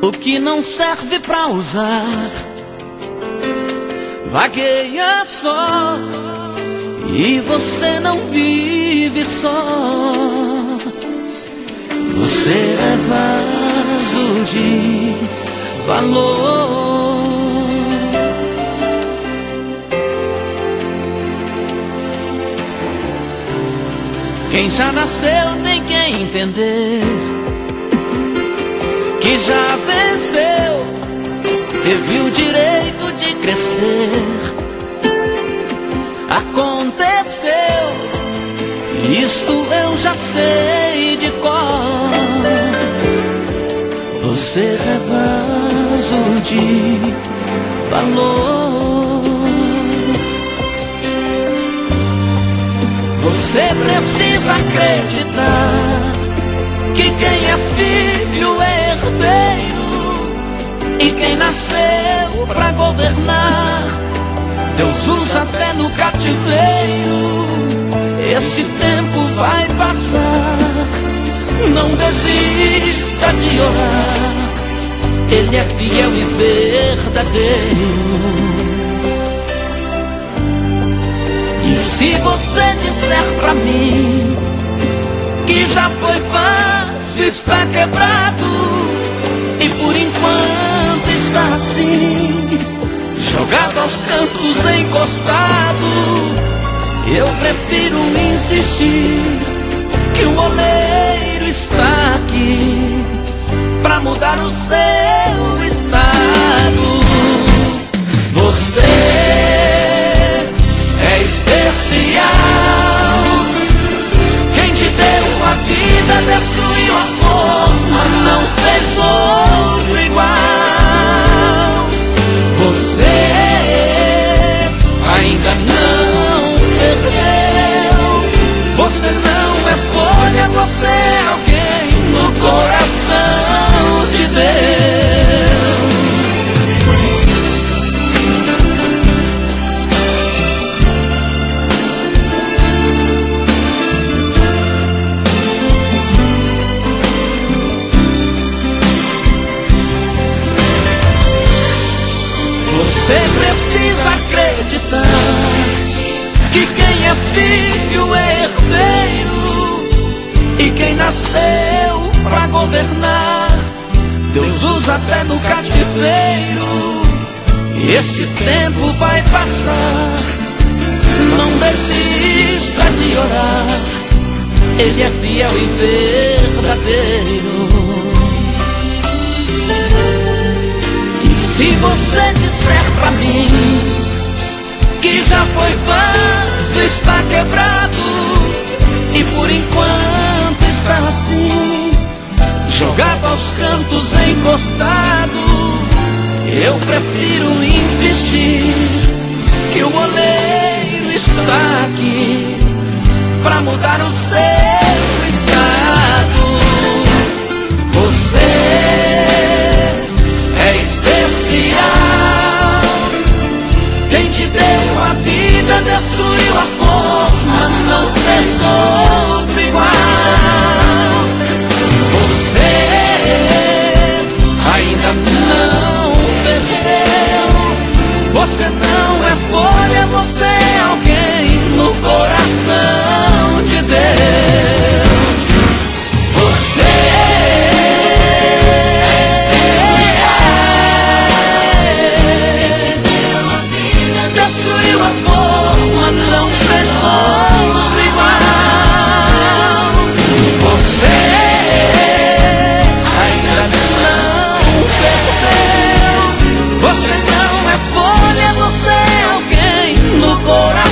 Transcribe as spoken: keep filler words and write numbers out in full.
tudo que não serve pra usar vagueia só, e você não vive só. Você é vaso de valor. Quem já nasceu tem que entender que já venceu, teve o direito de crescer. Aconteceu, isto eu já sei de cor. Você é vaso de valor. Você precisa acreditar que quem é filho é herdeiro, e quem nasceu pra governar Deus usa até no cativeiro. Esse tempo vai passar, não desista de orar, Ele é fiel e verdadeiro. E se você disser pra mim que já foi fácil, está quebrado, e por enquanto está assim, jogado aos cantos, encostado, eu prefiro insistir que o oleiro está aqui pra mudar o seu estado. Você é especial. Quem te deu a vida destruiu a forma, não fez outro igual. Você ainda não perdeu. Você não é folha, você é alguém no coração de Deus. Você precisa acreditar que quem é filho é herdeiro, e quem nasceu pra governar Deus usa até no cativeiro. E esse tempo vai passar, não desista de orar, Ele é fiel e verdadeiro. Se você disser pra mim que já foi fácil, está quebrado, e por enquanto está assim, jogado aos cantos, encostado, eu prefiro insistir que o oleiro está aqui pra mudar o seu estado. Você é especial. Quem te deu a vida destruiu a forma, não fez outro igual. Você ainda não perdeu. Você não é folha, você é alguém no coração de Deus. Você não fez outro igual. Você ainda não perdeu. Você não é folha, você é alguém no coração